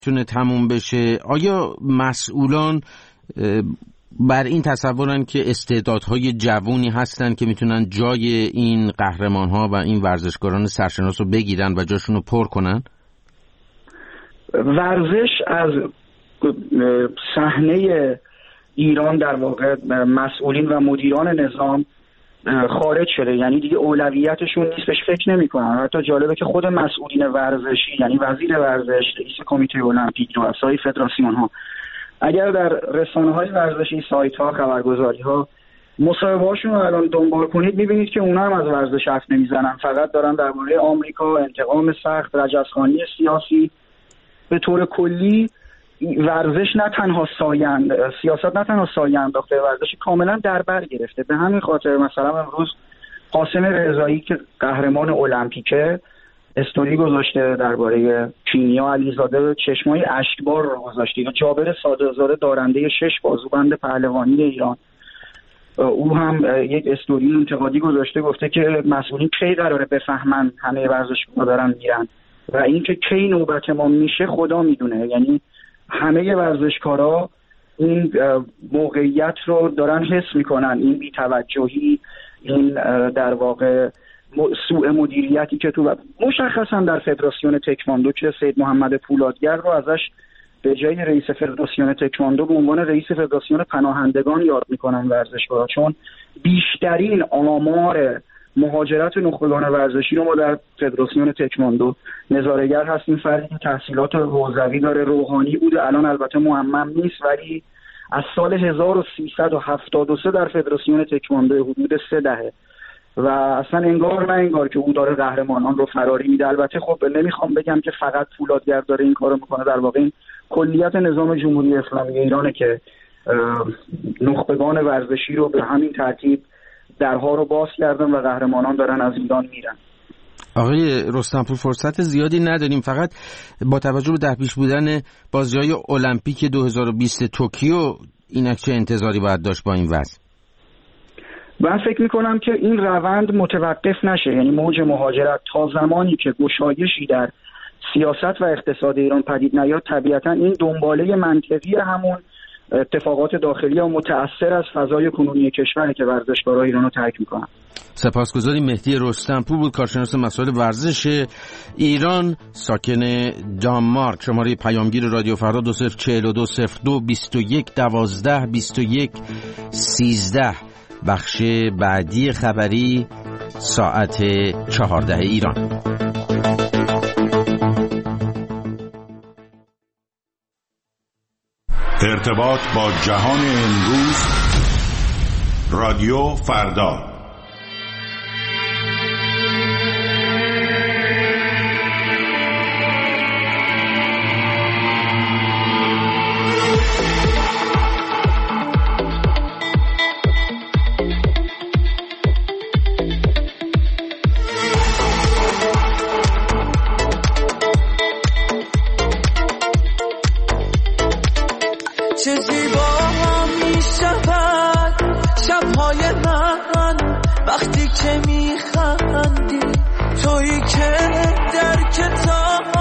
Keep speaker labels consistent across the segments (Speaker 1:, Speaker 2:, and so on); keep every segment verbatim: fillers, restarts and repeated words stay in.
Speaker 1: تونه تموم بشه، آیا مسئولان بر این تصورن که استعدادهای جوونی هستن که میتونن جای این قهرمان‌ها و این ورزشکاران سرشناس رو بگیرن و جاشون رو پر کنن؟
Speaker 2: ورزش از صحنه ایران در واقع مسئولین و مدیران نظام خارج شده، یعنی دیگه اولویتشون نیست، بهش فکر نمی‌کنن. حتی جالبه که خود مسئولین ورزشی، یعنی وزیر ورزش، رئیس کمیته المپیک، رؤسای فدراسیون‌ها، اگر در رسانه‌های ورزشی، سایت‌ها، خبرگزاری‌ها مصاحبه‌هاشون رو الان دنبال کنید می‌بینید که اونا هم از ورزش حرف نمی‌زنن، فقط دارن درباره آمریکا، انتقام سخت، رجزخوانی سیاسی. به طور کلی ورزش نه تنها سایند، سیاست نه تنها سایه انداخته، ورزش کاملا در بر گرفته. به همین خاطر مثلا امروز قاسم رضایی که قهرمان المپیکه استوری گذاشته درباره کینیا علیزاده، چشمای اشکبار رو گذاشته. یا جابر صادقزاده دارنده شش بازوبند پهلوانی ایران، او هم یک استوری انتقادی گذاشته، گفته که مسئولین کی قراره بفهمن همه ورزشکارا دارن میرن و اینکه کی نوبت ما میشه خدا میدونه. یعنی همه ورزشکارا این موقعیت رو دارن حس میکنن، این بی‌توجهی، این در واقع سوء مدیریتی که تو مشخصا در فدراسیون تکواندو که سید محمد پولادگر رو ازش به جای رئیس فدراسیون تکواندو به عنوان رئیس فدراسیون پناهندگان یاد میکنن ورزشکارا، چون بیشترین آمار مهاجرت نخبگان ورزشی رو ما در فدراسیون تکواندو نظاره‌گر هستیم. فردی که تحصیلات حوزوی داره، روحانی بوده، الان البته معمم نیست، ولی از سال هزار و سیصد و هفتاد و سه در فدراسیون تکواندو حدود سه دهه و اصلا انگار نه انگار که او داره قهرمانان رو فراری میده. البته خب نمیخوام بگم که فقط پولادگر داره این کارو میکنه، در واقع این کلیت نظام جمهوری اسلامی ایرانه که نخبگان ورزشی رو به همین ترتیب درها رو باز کردن و قهرمانان دارن از ایران میرن.
Speaker 1: آقای رستمپور فرصت زیادی نداریم، فقط با توجه به در پیش بودن بازی‌های المپیک دو هزار و بیست توکیو اینک چه انتظاری باید داشت با این وضع؟
Speaker 2: من فکر میکنم که این روند متوقف نشه، یعنی موج مهاجرت تا زمانی که گشایشی در سیاست و اقتصاد ایران پدید نیاد، طبیعتا این دنباله منطقی همون اتفاقات داخلی و متأثر از فضای کنونی کشوره که ورزشکارای ایرانو ترک میکنن.
Speaker 1: سپاسگزاریم. مهدی رستمپور بود، کارشناس مسائل ورزش ایران، ساکن دانمارک. شماره پیامگیر رادیو فردا دو صفر چهل و دو صفر دو بیست و یک دوازده بیست و یک سیزده. بخش بعدی خبری ساعت چهارده ایران.
Speaker 3: ارتباط با جهان امروز، رادیو فردا.
Speaker 4: چه زیبا می شود شبهای من وقتی که می خندی، تویی که در کتاب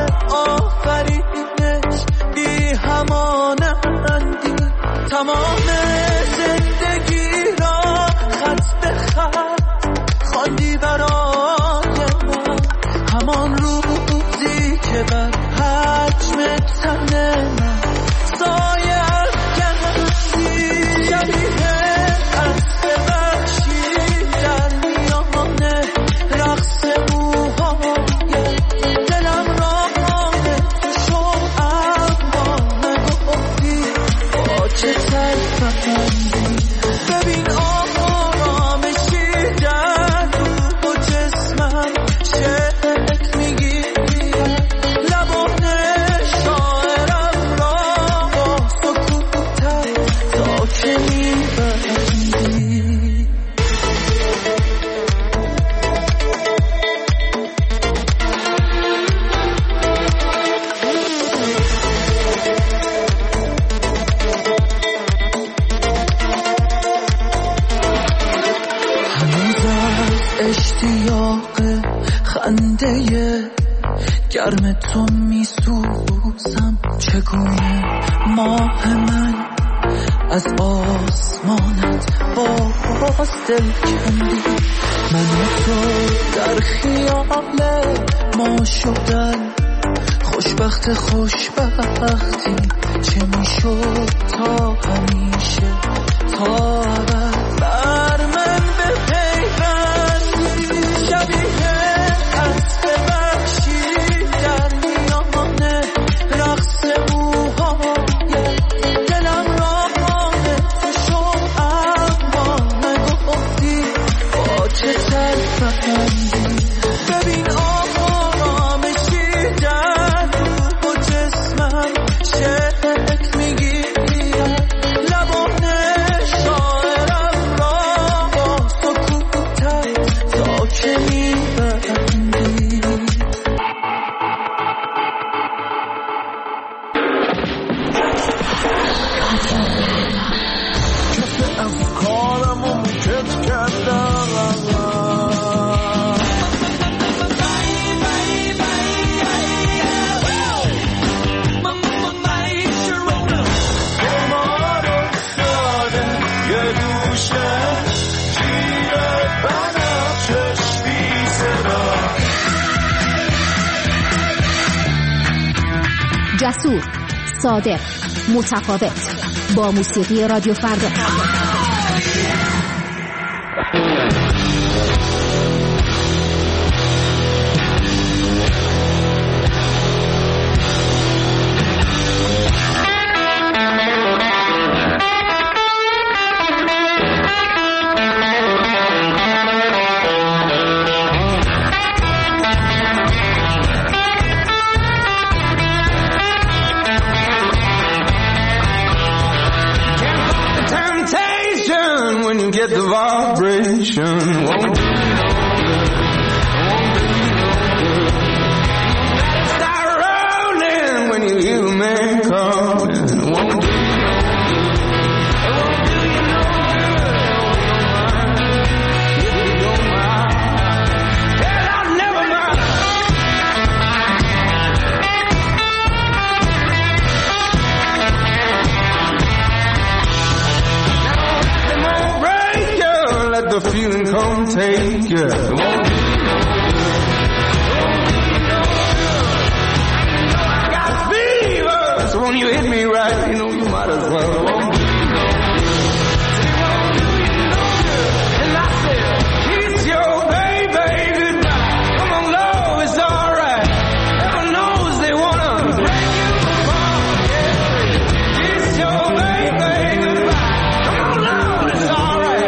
Speaker 4: آفرینش بی همانندی، تمام زندگی را خط به خط خواندی برای من، همان روزی که بر حجم تن من سایه افکنی، شبیه اسب وحشی در میان رقص موهای دلم را شو، اما نگفتی با چه تلفندی. ببین آرامشی در روح و جسمم شکل میگیری، لبان شاعرم را با سکوتت تا که میبندی. هنوز از اشتیاق خنده گرم تو میسوزم چگونه ماه من از آسمانت باز دل کندی من و تو در خیال ما شدن خوشبخت خوشبختی چه میشد تا همیشه تا ابد بر من به پیوندی شبیه اسب وحشی در میان رقص موهای دلم را تو شد اما نگفتی با چه تلفندی ببین آرامشی در روح و جسمم شکل میگیرم لبان شاعرم را با سکوتت تا که میبندی کف افکارم و موکت کردم
Speaker 5: جسور، صادق، متفاوت با موسیقی رادیو فردا.
Speaker 4: Get the vibration, won't do you no good, won't do you no good. Start rolling when you hear the man calling, won't do you no good, won't do you no good. If you don't mind, well I'll never mind. Let the feeling come take you. It won't do you no good. It won't do you no good. You know I got fever, so when you hit me right, you know you might as well. It won't do you no good. It won't do you no good. And I said, kiss your baby goodbye. Come on, love, it's alright. Heaven knows they wanna break you apart. Yeah. Kiss your baby goodbye. Come on, love, it's alright.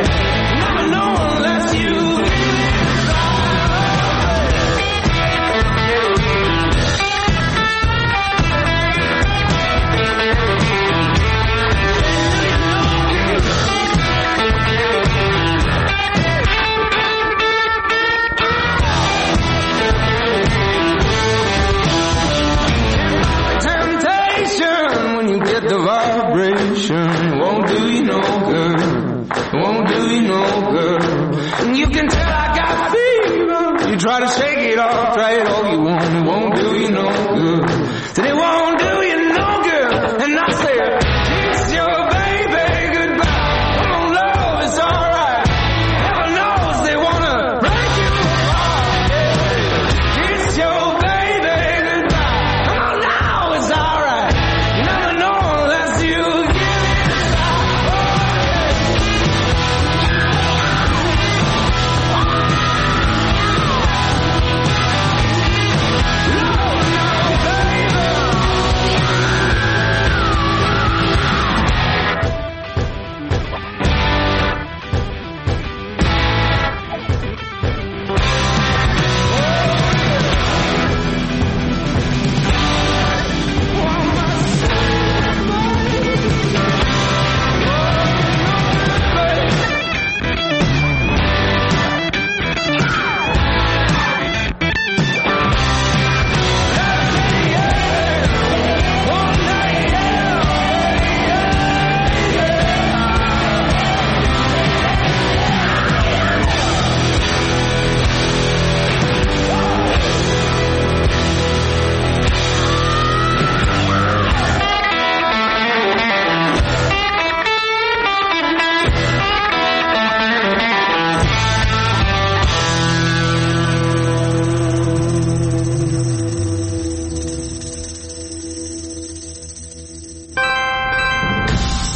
Speaker 4: The vibration won't do you no good, won't do you no good. And you can tell I got fever. You try to shake it off, try it all you want, it won't do you no good. Said it won't do you no good. And I said, kiss your baby goodbye. Come on, love, it's alright. Heaven knows they wanna break you apart. Yeah. Kiss your baby goodbye. Come on now, it's alright. You never know.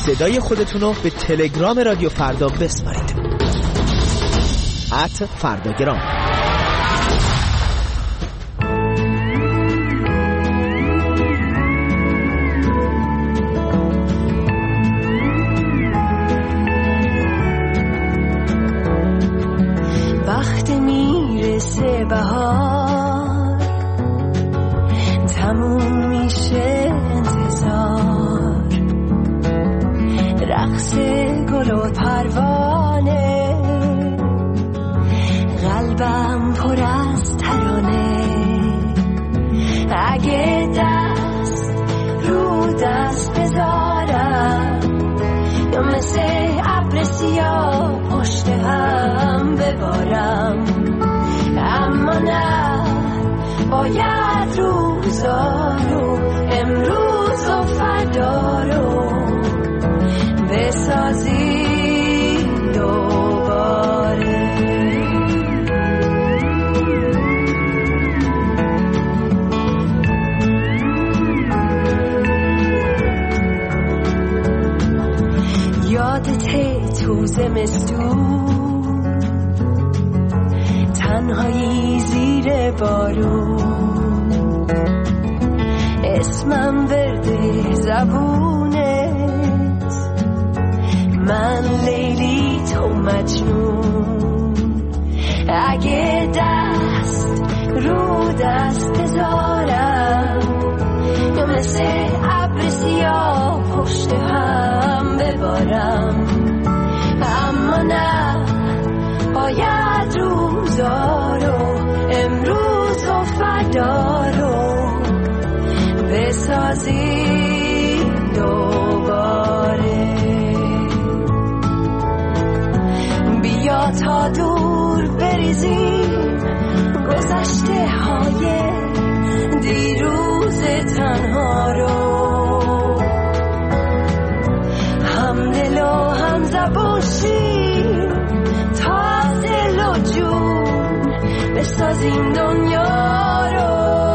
Speaker 6: صدای خودتون رو به تلگرام رادیو فردا بسپارید. ات فرداگرام.
Speaker 7: وقتی میرسه بهار تموم میشه انتظار، رقص گل و پروانه، قلبم پر از ترانه. اگه دست رو دست بذارم یا مثل ابر سیاه پشت هم ببارم، اما نه، باید روزا رو امروز و فردا رو بسازی دوباره. یادته تو زمستون تنهایی زیر بارون، اسمم ورده زبونت، من لیلی تو مجنون. اگه دست رو دست بذارم یا مثل ابر سیاه پشت هم ببارم، اما نه، باید روزا رو امروز و فردا رو بسازی دوباره. بیا تا دور بریزیم گذشته های دیروز تنها رو، هم دل و هم زبون شیم تا دل و جون بسازیم دنیا رو.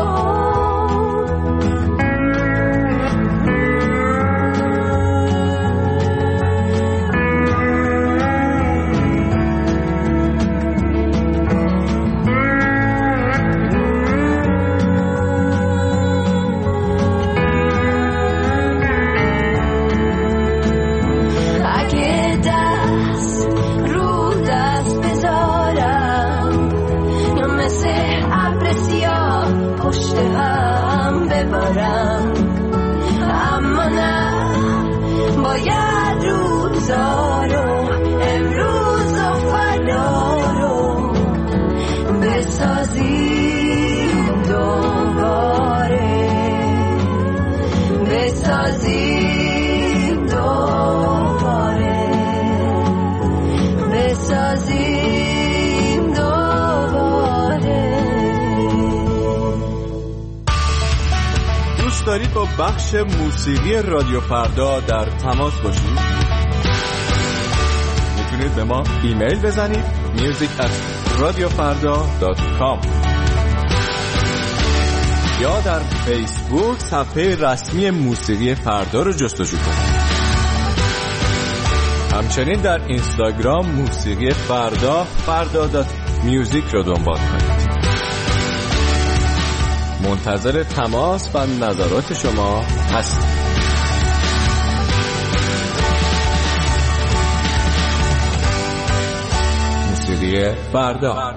Speaker 7: اما نه، باید روزا رو امروز و فردا رو بسازیم دوباره، بسازیم دوباره، بسازیم دوباره.
Speaker 8: دوست دارید با بخش موسیقی رادیو فردا در تماس باشید؟ میتونید به ما ایمیل بزنید music at radiofarda dot com یا در فیسبوک صفحه رسمی موسیقی فردا رو جستجو کنید. همچنین در اینستاگرام موسیقی فردا فردا دات میوزیک رو دنبال کنید. منتظر تماس و نظرات شما هستیم. موسیقی فردا.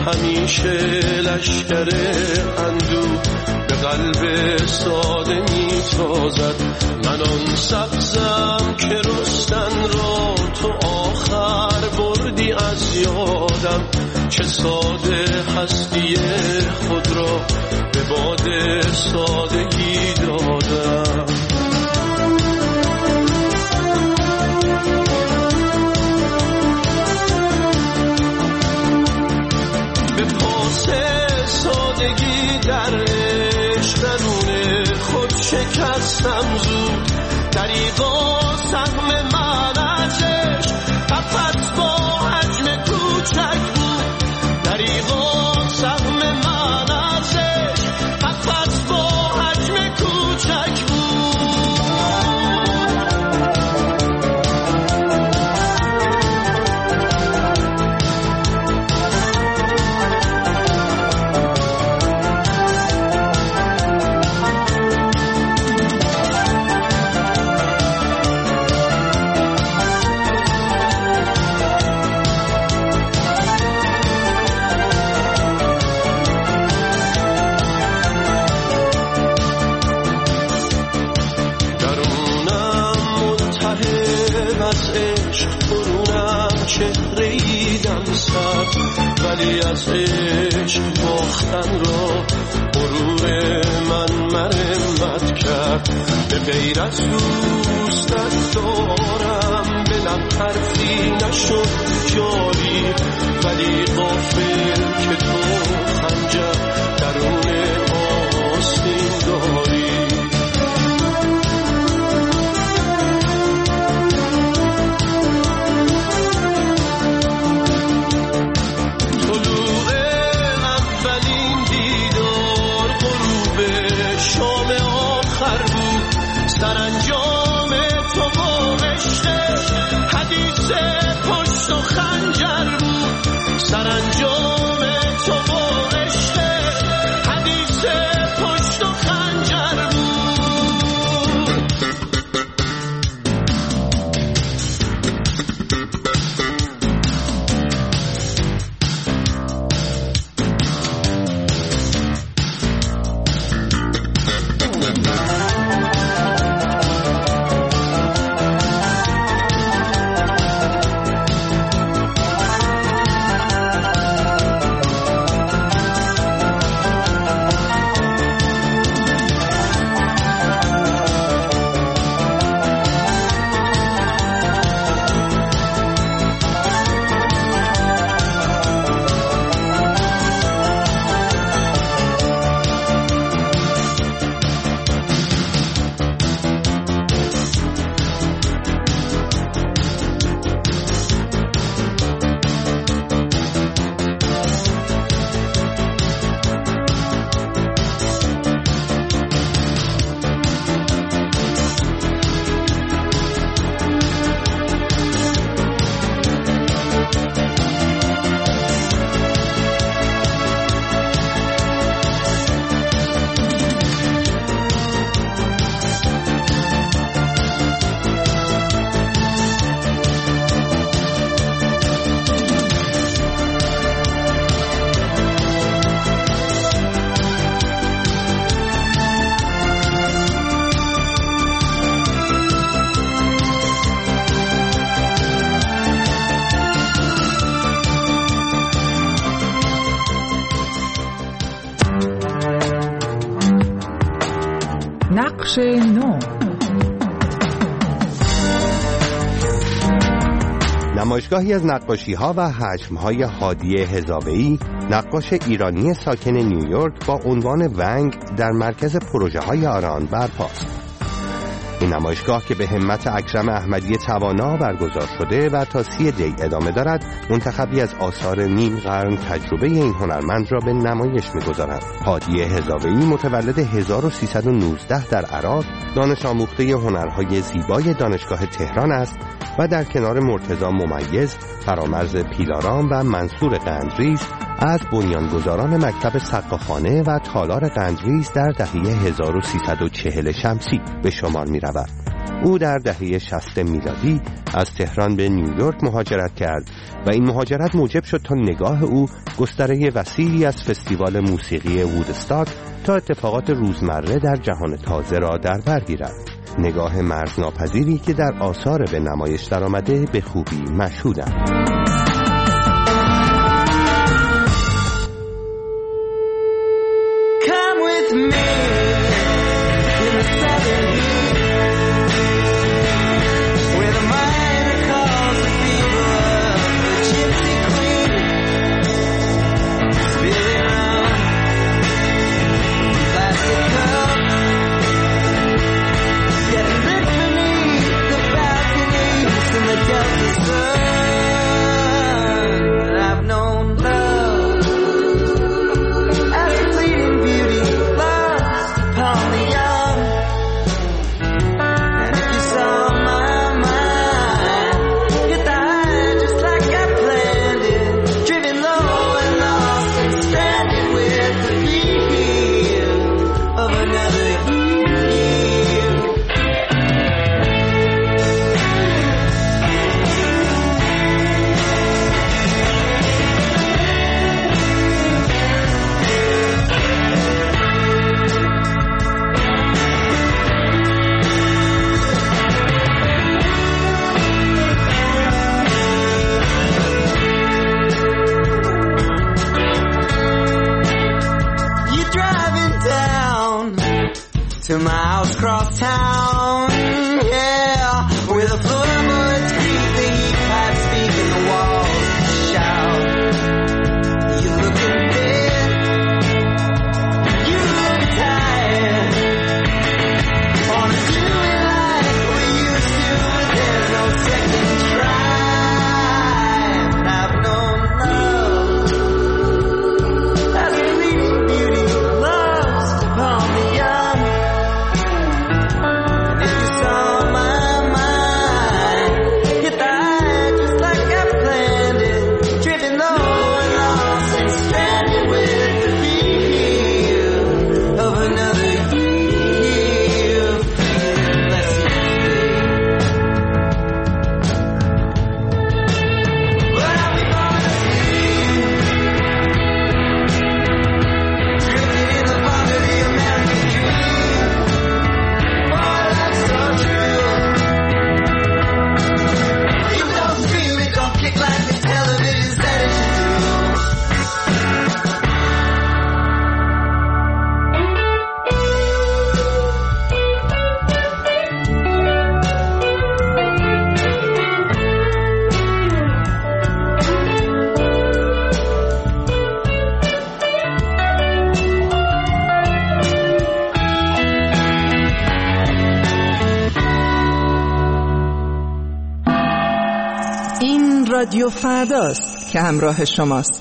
Speaker 9: همیشه لشکر اندوه به قلب ساده میتازد. من آن سبزم که رستن را تو آخر بردی از یادم، چه ساده هستی خود را به باد سادگی دادم. به پاس سادگی در عشق درون خود شکستم زود، دریغا سهم من از عشق فقط با حجم کوچک بود، دریغا سهم من از عشق فقط با حجم کوچک بود. ولی از عشق باختن را غرور من مرمت کرد. به غیر از دوستت دارم به لب حرفی نشد جاری، ولی غافل که تو خنجر درون آستین داری. سرانجام تو با عشق حدیث پشت و خنجر بود، سرانجام تو با عشق حدیث پشت و خنجر بود.
Speaker 10: نقش نو.
Speaker 11: نمایشگاهی از نقاشی‌ها و حجم‌های هادی هزاویی، نقاش ایرانی ساکن نیویورک با عنوان ونگ در مرکز پروژه‌های آران برپاست. این نمایشگاه که به همت اکرم احمدی توانا برگزار شده و تا سی دی ادامه دارد، منتخبی از آثار نیم قرن تجربه این هنرمند را به نمایش می‌گذارد. هادی هزاویی متولد هزار و سیصد و نوزده در عراق، دانش آموخته هنرهای زیبای دانشگاه تهران است و در کنار مرتضی ممیز، فرامرز پیلارام و منصور قندریز از بنیانگذاران مکتب سقاخانه و تالار قندریز در دهه هزار و سیصد و چهل شمسی به شمار می رود. او در دهه شصت میلادی از تهران به نیویورک مهاجرت کرد و این مهاجرت موجب شد تا نگاه او گستره وسیعی از فستیوال موسیقی وودستاک تا اتفاقات روزمره در جهان تازه را در بر گیرد. نگاه مرزناپذیری که در آثار به نمایش درآمده به خوبی مشهودند.
Speaker 12: To my house across town, yeah, where the floorboards creak, the heat pipes speak, and the walls shout. You're looking dead, you look tired. Wanna do it like we used to, but there's no second try. And I've known love as a fleeting beauty loves to palm the young.
Speaker 6: رادیو فرداست که همراه شماست.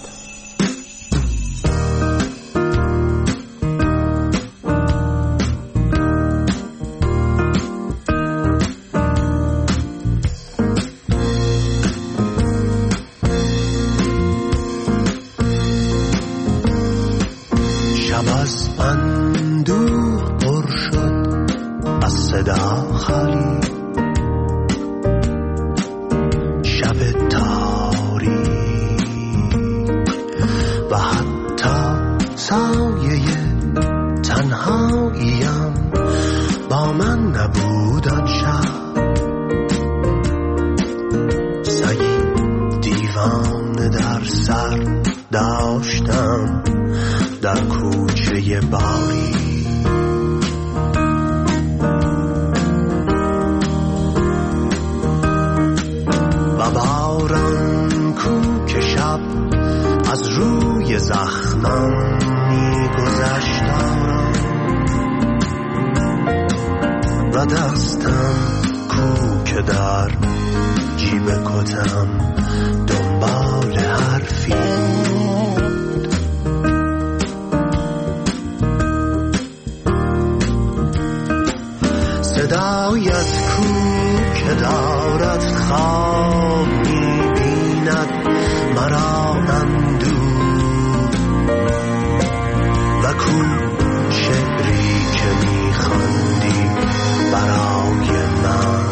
Speaker 9: شب از اندوه پر شد از صدا خالی، شب تاریک و حتی سایه تنهاییم با من نبود آن شب. سگی دیوانه در سر داشتم در کوچه باری، و باران کو که شب از روی زخمم می‌گذشت آرام، و دستم کو که در جیب کتم دنبال حرفی بود. صدای از کو که دارد خواب می‌بیند مرا اندوه، و کو شعری که می‌خواندی برای من.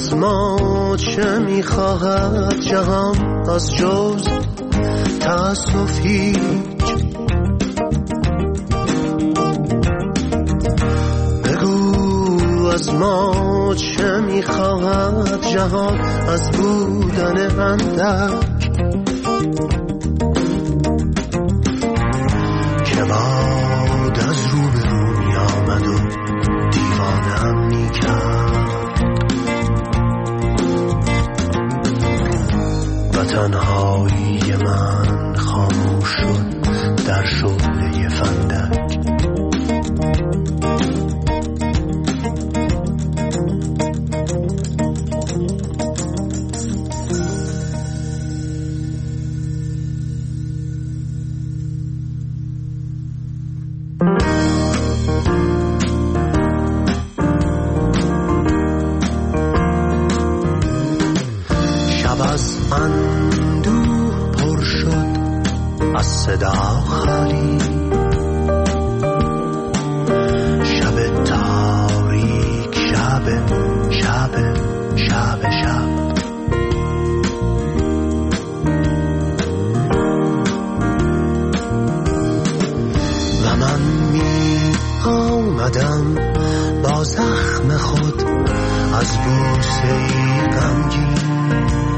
Speaker 9: از ما چه میخواهد جهان از جز تأسف هیچ. بگو از ما چه میخواهد جهان از بودن اندک که باد از رو به رو می آمد و دیوانم می کرد و تنهایی من خاموش شد در شعله فندک. صدا خالی شب تاریک شب شب شب شب و من می آمدم با زخم خود از بوسه ای غمگین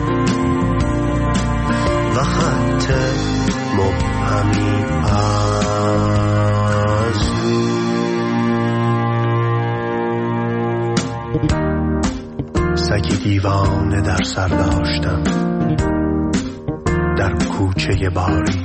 Speaker 9: و خط مبهمی از سگی دیوانه در سر داشتم در کوچه باری